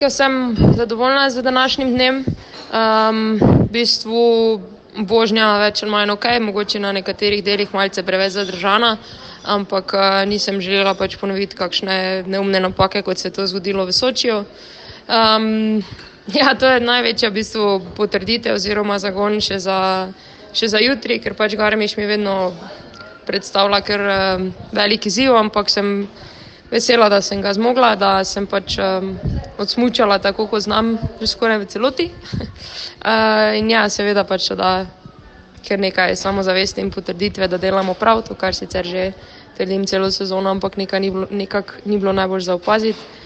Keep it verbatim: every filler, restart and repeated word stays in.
Jaz sem zadovoljna z današnjim dnem. Um, v bistvu vožnja več ali manj ok, mogoče na nekaterih delih malce preveč zadržana, ampak uh, nisem želela pač ponoviti kakšne neumne napake, kot se je to zgodilo v Sočiju. Um, ja, to je največja v bistvu potrditev oziroma zagon še za, še za jutri, ker pač Garmisch mi vedno predstavlja kar um, velik izziv, ampak sem vesela, da sem ga zmogla, da sem pač um, odsmučala tako, kot znam, skoraj v celoti. uh, in ja, seveda pač da ker nekaj samozavesti in potrditve, da delamo prav, to kar sicer že trdim celo sezono, ampak nekaj ni bilo, nekak ni bilo najbolj za opaziti.